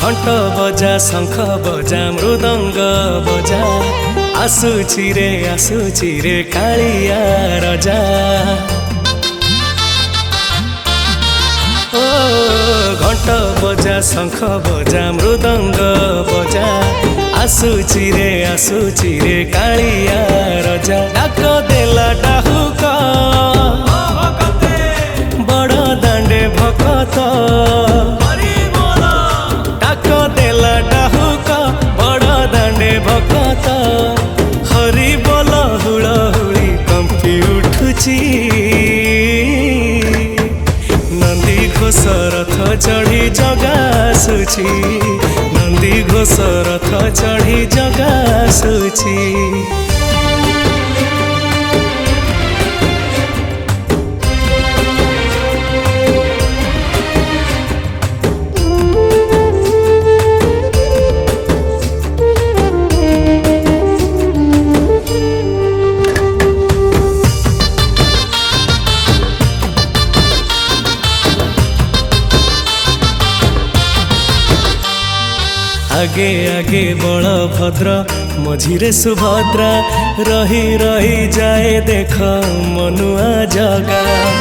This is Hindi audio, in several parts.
घंट बजा शंख बजा मृदंग बजा आसुची रे कालिया रजा। ओ घंट बजा शंख बजा मृदंग बजा आसुची रे कालिया रजा। डाक देला डाहुक बड़ दांडे भकत डाक देला डाहुक बड़ दांडे भकत हरि बोल हुलहुली कंपी उठुची। नंदी घोष रथ चढ़ी जगा आसुची नंदी घोष रथ चढ़ी जगा आसुची। आगे आगे बलभद्र मझिरे सुभद्रा रही रही जाए देख मनुआ जगा।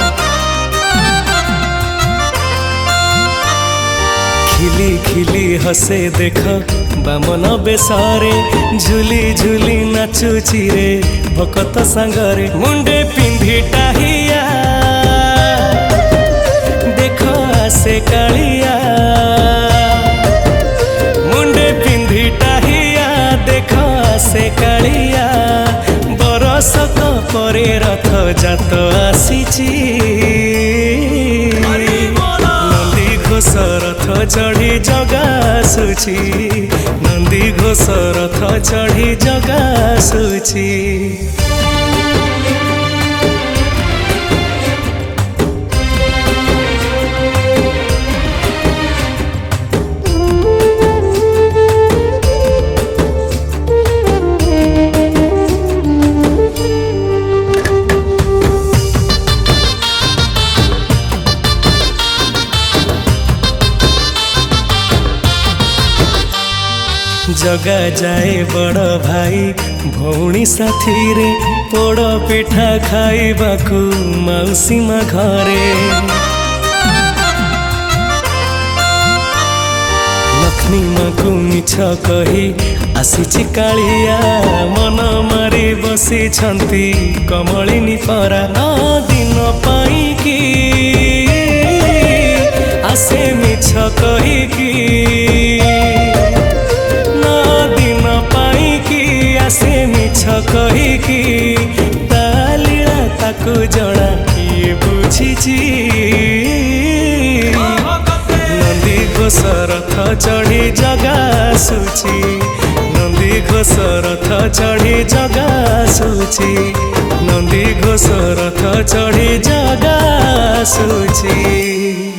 खिली खिली हसे देख बामन बेसरे झुली झुली नाचुची रे भकत सांगरे। मुंडे पिंधी टाहिया देख आसे कालिया से कालिया बरसक परे रथ जात आसीची। नंदी घोष रथ चढ़ी जगा आसुची नंदी घोष रथ चढ़ी जगा आसुची। जगा जाए बड़ भाई भौणी साथी रे पोड़ पिठा खाइबाकू मौसी माँ घरे। लक्ष्मी माँ को मिछ कही आसीची कालिया मन मारी बसी छंती कमलिनी परा। न दिन पाई की आसे मिछ कही की से मिछ कहीकि तालीला ताकू जड़ा किए बुझीची। नंदी घोष रथ चढ़ी जगा आसुची नंदी घोष रथ चढ़ी जगा आसुची नंदी घोष रथ चढ़ी जगा आसुची।